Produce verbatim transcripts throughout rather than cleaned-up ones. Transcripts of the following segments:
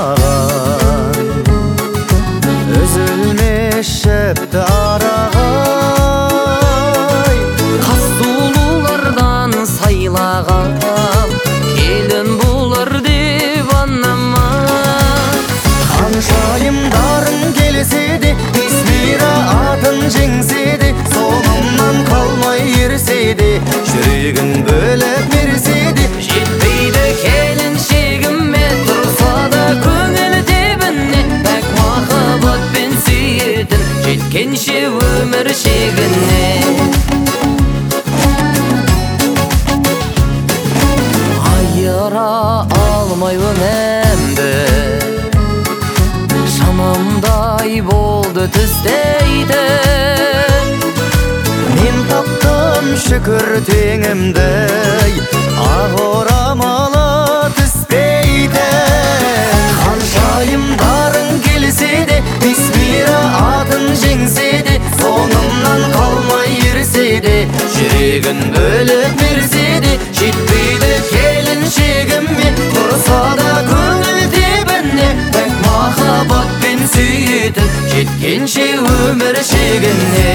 сыйлаған, үзілмес шепті арағай. Қасулылардан сайлаған, келін болар деп анама. Ханшайымдарың келсе де, Бисмира атын жеңсе де, соңымнан қалмай ерсе де, жүрегін бөліп берсе де, Жетпейді келіншегіме, тұрса да көңіл тебіне, пәк махаббатпен сүйетін, жеткенше өмір шегіне. Айыра алмаймын әмді, шанамдай болды түстейді. мен таптым шүкір теңімдей, ақ орамалы түспейді. Ханшайымдарың келсе де, Бисмира атын жеңсе де, соңымнан қалмай ерсе де, жүрегін бөліп берсе де, жетпейді келіншегіме, тұрса да көңіл тебіне, пәк махаббатпен сүйетін, жеткенше өмір шегіне.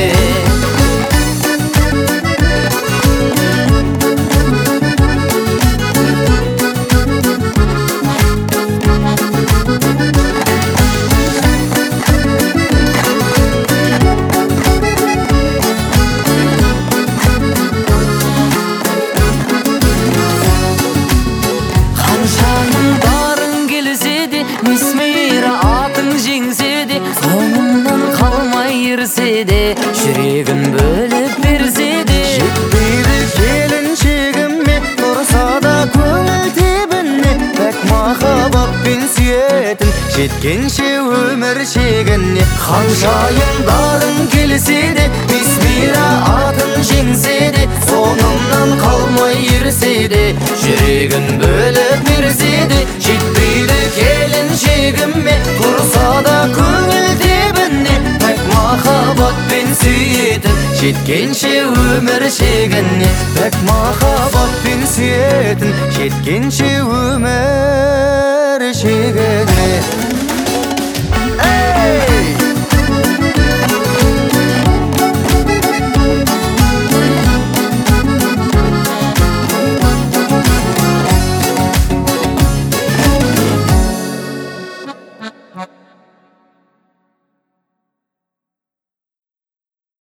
Ханшайымдарың келсе де, Бисмира атың жеңсе де, соңымнан қалмай ерсе де, жүрегін бөліп берсе де, жетпейді келіншегіме, тұрса да көңіл тебіне, пәк махаббатпен сүйетін, жеткенше өмір шегіне. Ханшайымдарың келсе де, Бисмира атын жеңсе де, соңымнан қалмай ерсе де, жүрегін бөліп берсе де, жетпейді келіншегіме, тұрса да көңіл тебіне, пәк махаббатпен сүйетін, жеткенше өмір шегіне, пәк махаббатпен сүйетін, жеткенше өмір шегіне.